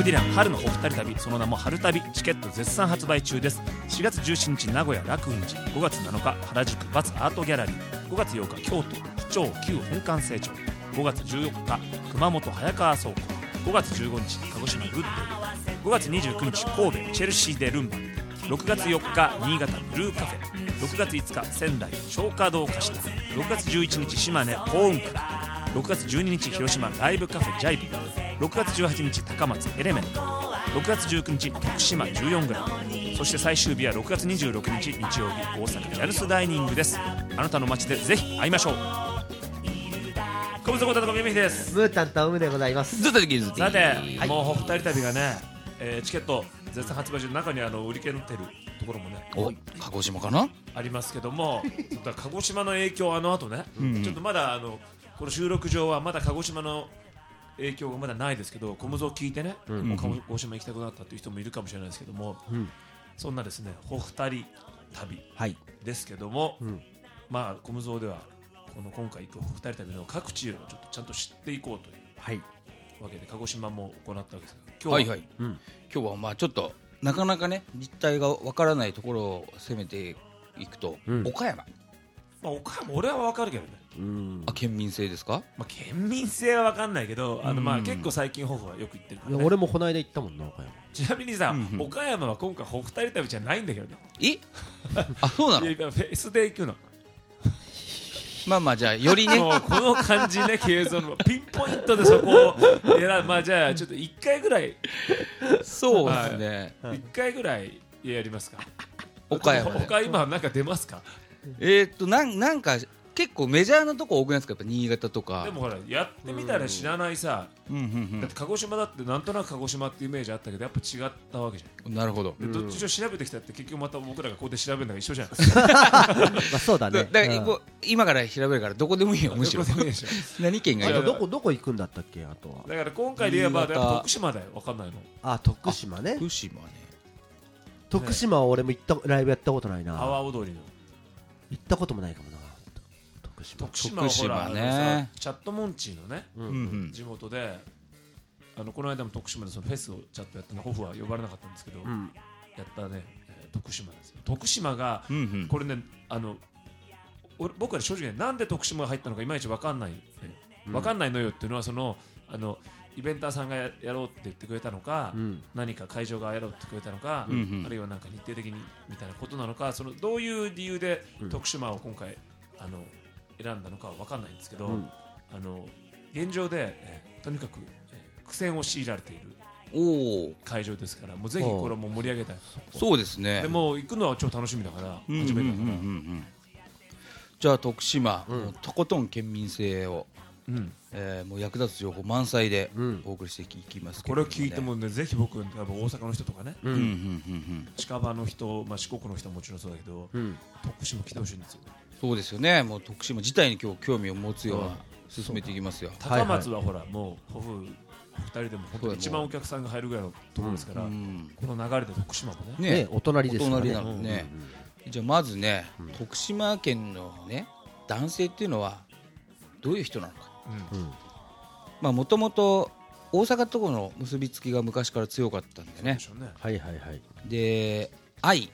ディラン春のお二人旅、その名も春旅、チケット絶賛発売中です。4月17日名古屋楽雲寺、5月7日原宿バツアートギャラリー、5月8日京都府庁旧本館成長、5月14日熊本早川倉庫、5月15日鹿児島グッデイ、5月29日神戸チェルシーでルンバ、6月4日新潟ブルーカフェ、6月5日仙台松花堂貸し出し、6月11日島根幸運閣、6月12日広島ライブカフェジャイブ、6月18日高松エレメント、6月19日徳島14グラム、そして最終日は6月26日日曜日大阪ジャルスダイニングです。あなたの街でぜひ会いましょう。小室孝太とみみひです。 ムータンとオムでございます。 ずっとできるずさて、はい、もうお二人旅がね、チケット絶賛発売中、中に売り切れてるところもね、 お鹿児島かなありますけども鹿児島の影響あの後ね、ちょっとまだこの収録上はまだ鹿児島の影響がまだないですけど、小室を聞いてね、もう鹿児島行きたくなったという人もいるかもしれないですけども、そんなですねお二人旅ですけども、まあ小室ではこの今回行くお二人旅の各地をちょっとちゃんと知っていこうというわけで鹿児島も行ったわけですが、今日は、 今日はまあちょっとなかなかね実態がわからないところを攻めていくと、岡山、 まあ、岡山俺は分かるけどね、 県民性ですか？ まあ、県民性は分かんないけどまあ結構最近ホフはよく行ってるから、ね、 俺もこの間行ったもんな岡山。 ちなみにさ、岡山は今回お二人旅じゃないんだけどね。 あ、そうなの？ フェスで行くの。 まあまあじゃあよりねもうこの感じね、継続のピンポイントでそこをまあじゃあちょっと1回ぐらいそうですね、 1回ぐらいやりますか。 岡山で他今なんか出ますか？ なんか結構メジャーなとこ多くないですか？やっぱ新潟とか。 でもほらやってみたら知らないさ、だって鹿児島だってなんとなく鹿児島っていうイメージあったけどやっぱ違ったわけじゃん。 なるほど。 でどっちを調べてきたって結局また僕らがここで調べるのが一緒じゃないですか。 まあそうだね。 だから今から調べるからどこでもいいよ、むしろ。 どこでもいいでしょ。 何県がいい？ どこ行くんだったっけ？あとはだから今回で言えば徳島だよ。分かんないの。 あ、徳島ね。 徳島ね。 徳島は俺もライブやったことないな。 阿波踊りの行ったこともないかもな。 徳島はほらね、 チャットモンチーのね、地元でこの間も徳島でそのフェスをチャットやったの、ホフは呼ばれなかったんですけど、やったね、徳島ですよ。徳島がこれね、僕は正直ね、なんで徳島が入ったのかいまいち分かんないのよっていうのは、そのイベンターさんがやろうって言ってくれたのか、何か会場がやろうって言ってくれたのか、あるいはなんか日程的にみたいなことなのか、そのどういう理由で徳島を今回選んだのかは分かんないんですけど、現状で、とにかく、苦戦を強いられている会場ですから、もうぜひこれも盛り上げたい。 そうですね。 でも行くのは超楽しみだから初めてだから、 じゃあ徳島、とことん県民性を、もう役立つ情報満載でお送りしていきますけど、 これを聞いてもね、ぜひ僕大阪の人とかね、近場の人、四国の人はもちろんそうだけど、徳島来てほしいんですよ。 そうですよね。もう徳島自体に今日興味を持つような進めていきますよ。 高松はほらもうホフ2人でも本当に一番お客さんが入るぐらいのところですから、この流れで徳島もね、お隣ですからね。 お隣なのね。じゃあまずね、徳島県のね男性っていうのはどういう人なのか。まあもともと大阪とこの結びつきが昔から強かったんでね。 はいはいはい。 で藍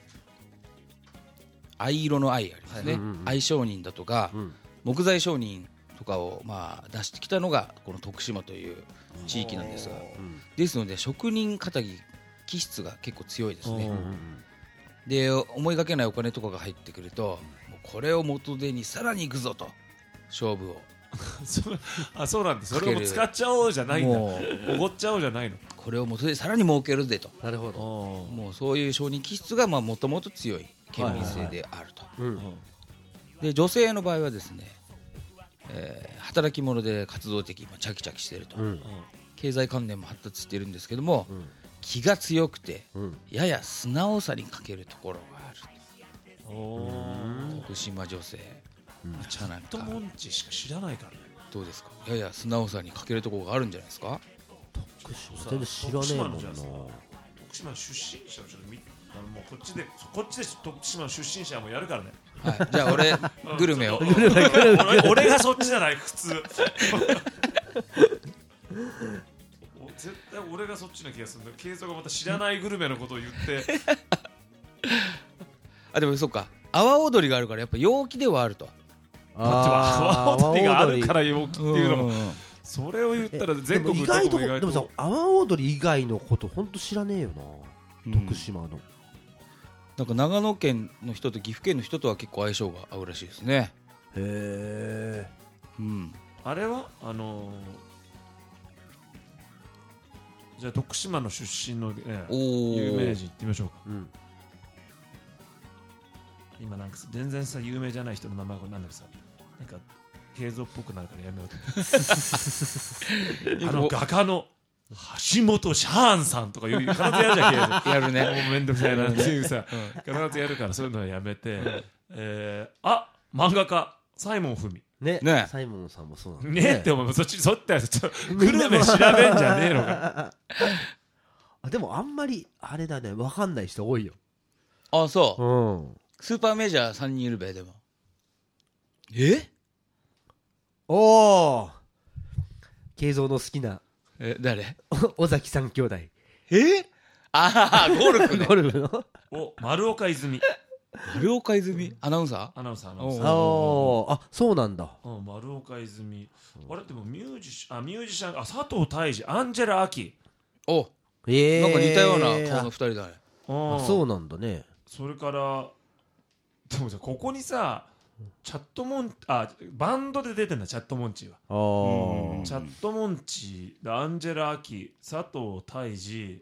色の藍ありますね。藍商人だとか木材商人とかをまあ出してきたのがこの徳島という地域なんですが、ですので職人かたぎ気質が結構強いですね。で思いがけないお金とかが入ってくると、もうこれを元手にさらに行くぞと勝負をそうなんです。それを使っちゃおうじゃないんだ。おごっちゃおうじゃないの。 これを元でさらに儲けるぜと。 なるほど。 もうそういう商人気質がもともと強い県民性であると。で女性の場合はですね、働き者で活動的、チャキチャキしていると、経済関連も発達しているんですけども、気が強くて、やや素直さに欠けるところがある。徳島女性、 チャットモンチしか知らないからね。 どうですか？やや素直さに欠けるところがあるんじゃないですか？ 徳島全然知らねえもんな。 徳島の出身者をちょっともうこっちで徳島の出身者もやるからね。 はい、じゃあ俺グルメを俺がそっちじゃない普通。 絶対俺がそっちな気がするんだ。ケイゾがまた知らないグルメのことを言ってあでもそうか、阿波踊りがあるからやっぱ陽気ではあると。 だって阿波踊りがあるから陽気っていうのも、 うんそれを言ったら全国意外とどこも意外とでもさ阿波踊り以外のことほんと知らねえよな、徳島の。 なんか長野県の人と岐阜県の人とは結構相性が合うらしいですね。 へえ。 うんあれはじゃあ徳島の出身の、ね、 おー有名人行ってみましょうか。 うん。 今なんか全然さ有名じゃない人の名前がなんだかさ、なんか慶三っぽくなるからやめようと画家の橋本シャーンさんとかいう必ずやるじゃん慶三やるね。 もうめんどくさいなっていうさ、必ずやるからそういうのはやめて、漫画家サイモン文ねねサイモンさんもそうなんだねって思う。そってちょっとグルメ調べんじゃねえのか。 あでもあんまりあれだね、分かんない人多いよ。 あそううん。 スーパーメジャー3人いるべ。でもおお慶三の好きな誰尾崎三兄弟。 ああゴルフね。 ゴルフのお丸岡泉丸岡泉アナウンサー。 アナウンサーあそうなんだ。 丸岡泉、あれでもミュージシャン佐藤大二アンジェラ・アキ、 おなんか似たような顔の2人だね。 そうなんだね。 それからでもさここにさチャットモンバンドで出てんだチャットモンチーは。チャットモンチーアンジェラ・アキ佐藤大二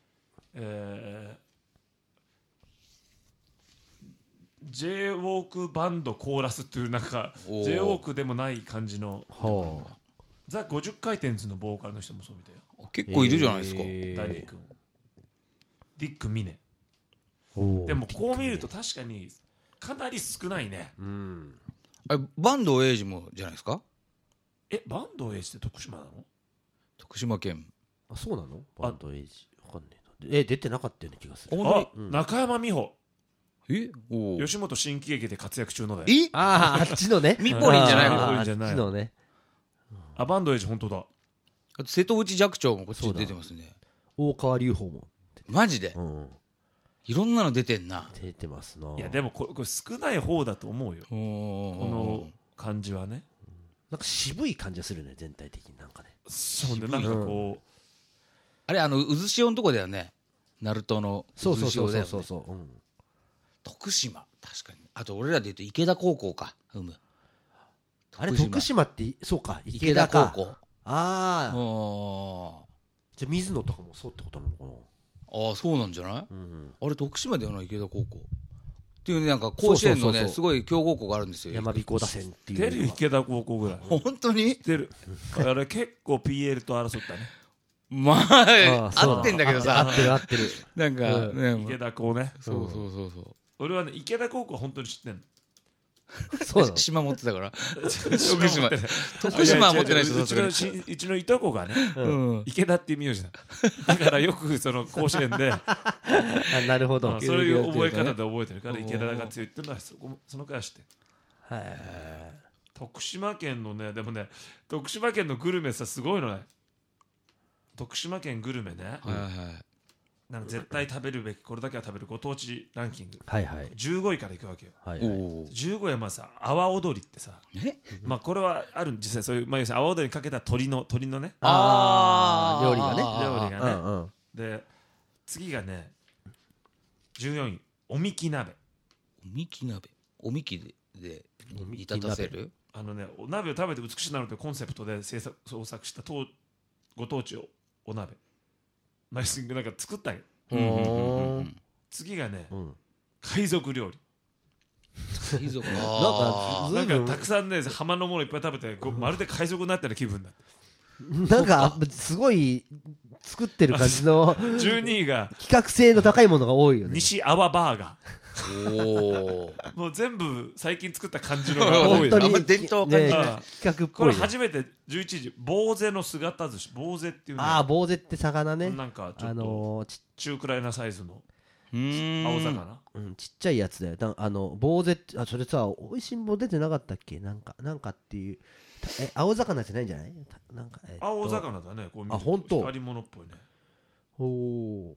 J ウォークバンドコーラスっていうなんか J ウォークでもない感じのザ50回転図のボーカルの人もそうみたいよ。 結構いるじゃないですか。 ダニー君ディック・ミネ。 おでもこう見ると確かにかなり少ないね。 あれ坂東栄治もじゃないですか。 坂東栄治って徳島なの？ 徳島県。 あそうなの？坂東栄治わかんねえな。出てなかったような気がする。 中山美穂お吉本新喜劇で活躍中のだよ。 あっちのねミポリンじゃないの？ あっちのね。 坂東栄治本当だ。 あと瀬戸内寂聴もこっちに出てますね。 大川隆法もマジでいろんなの出てんな。 出てますな。 いやでもこれ少ない方だと思うよこの感じはね。 なんか渋い感じがするね全体的になんかね。 そうねなんかこうあれ渦潮のとこだよね。ナルトの渦潮だよね。 そう徳島確かに。あと俺らで言うと池田高校か。 あれ徳島ってそうか池田高校。 ああじゃあ水野とかもそうってことなのかな。 ああそうなんじゃない。あれ徳島だよな池田高校っていうね。なんか甲子園のねすごい強豪校があるんですよ。 山彦打線っていう。 出る池田高校ぐらい本当に出る。あれ結構 PL と争ったね。 まあ合ってんだけどさ。 合ってるなんか池田高ね。 そう俺はね池田高校は本当に知ってんの。 そうなの。 島持ってたから。 徳島は持ってない人だったから。 うちのいとこがね池田っていう名字だからよくその甲子園でなるほど。 そういう覚え方で覚えてるから池田が強いっていうのはそのくらい知ってる。徳島県のねでもね徳島県のグルメさすごいのね。徳島県グルメねなんか絶対食べるべきこれだけは食べるご当地ランキング15位からいくわけよ。15位はまあさ阿波踊りってさまあこれはある実際そういう阿波踊りにかけた鳥のね料理がね。 で次がね14位おみき鍋。 おみきで煮立たせるお鍋を食べて美しくなるというコンセプトで創作したご当地お鍋なんか作ったんよ。次がね海賊料理。なんかたくさんね浜のものいっぱい食べてまるで海賊になったような気分だ。 なんかすごい作ってる感じの 12位が企画性の高いものが多いよね。 西阿波バーガー。もう全部最近作った感じのが多い。 あんま伝統感じない。 企画っぽい。 これ初めて11時坊主の姿寿司。坊主っていうね。 坊主って魚ね。 なんかちょっと中くらいなサイズの青魚。 ちっちゃいやつだよ。坊主ってそれさおいしんぼ出てなかったっけ。なんかっていう青魚じゃないんじゃない？なんか青魚だね。こう見るとあ本当光り物っぽいね。 おお。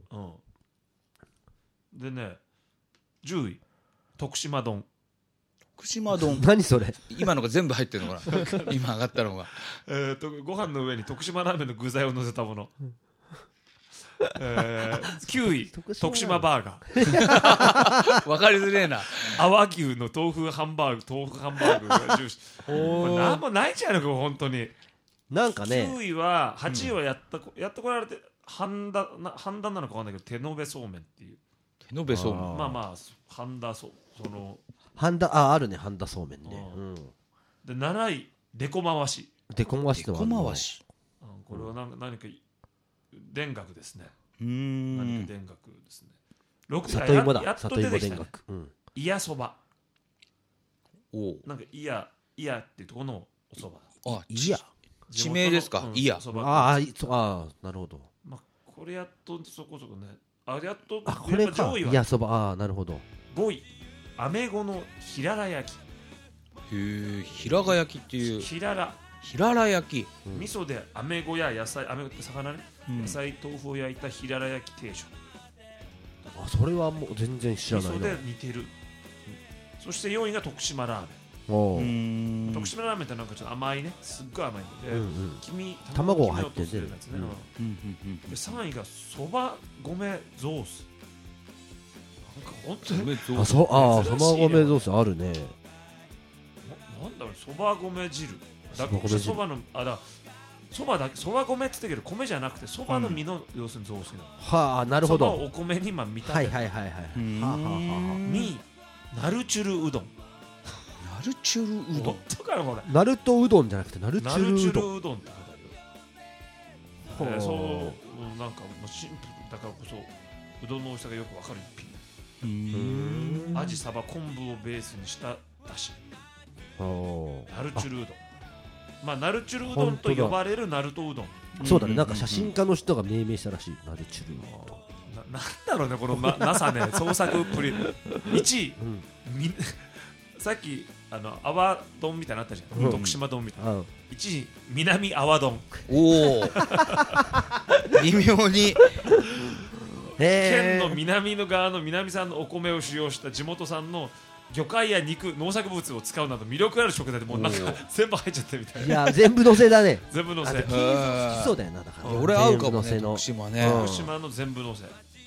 でね、10位徳島丼。 福島丼何それ？ 今のが全部入ってるのかな今上がったのがご飯の上に徳島ラーメンの具材を乗せたもの。9位徳島バーガー。 分かりづれえな。 阿波牛の豆腐ハンバーグが重視。これなんもないんじゃないのか本当に。 なんかね。 9位は8位はやってこられて半田なのか分かんないけど手延べそうめんっていう。 手延べそうめん。 まあ半田その半田あるね、半田そうめんね。 で7位でこ回し。 でこ回しのこ回し。 これは何か田楽ですね。 何か田楽ですね。 里芋だ。 やっと出てきたね。いやそば。なんかいやっていうところのおそば。 いや。 地名ですか。いや。 なるほど。 まあこれやっとそこそこね。やっとこれか。いやそば。なるほど。 5位アメゴのひらら焼き。 へえ、ひらが焼きっていう。 ひらら焼き。 味噌でアメゴや野菜、アメゴって魚ね。野菜豆腐を焼いたひらら焼き定食。 それはもう全然知らないな。 味噌で煮てる。そして4位が徳島ラーメン。徳島ラーメンってなんかちょっと甘いね、すっごい甘いので、 卵が入ってるやつね。で3位がそば米ゾース。なんか本当にそば米ゾースあるね。 なんだろう、そば米汁。そばのそば米って言ったけど米じゃなくてそばの実の要するに雑炊なの。 はあ、なるほど。 そばをお米に見立てて。2位ナルチュルうどん。 ナルチュルうどん。 とかのこれ。 ナルトうどんじゃなくてナルチュルうどん。 うどんってそうなんかもうシンプルだからこそうどんの美味しさがよくわかる一品。アジサバ昆布をベースにしただし。ナルチュルうどん。まあナルチュルうどんと呼ばれるナルトうどん。 そうだね、なんか写真家の人が命名したらしい。ナルチュルうどん。 なんだろうねこのNASA ね創作っぷり。1位さっき阿波丼みたいなのあったじゃん。徳島丼みたいな。1位南阿波丼。 おお微妙に県の南の側の南産のお米を使用した地元産の魚介や肉、農作物を使うなど魅力ある食材でもうなんか全部入っちゃってみたいな。 いや全部のせだね。 全部のせ。 好きそうだよな。だから俺合うかもね、徳島ね。 徳島の全部のせ。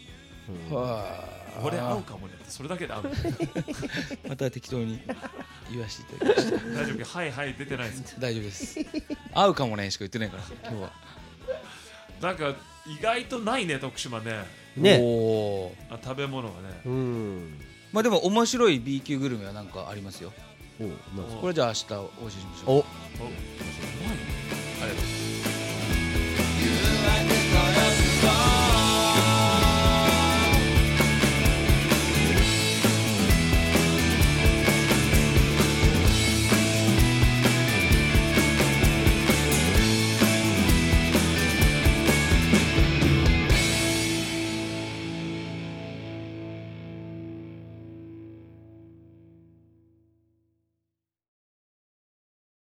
俺合うかもねってそれだけで合う。 また適当に言わせていただきました。 大丈夫。はいはい出てないです。 大丈夫です。合うかもねしか言ってないから今日は。 なんか意外とないね徳島ね。 ね。 食べ物がね。まあでも面白い B 級グルメはなんかありますよ。これじゃあ明日お教えしましょう。 ありがとう。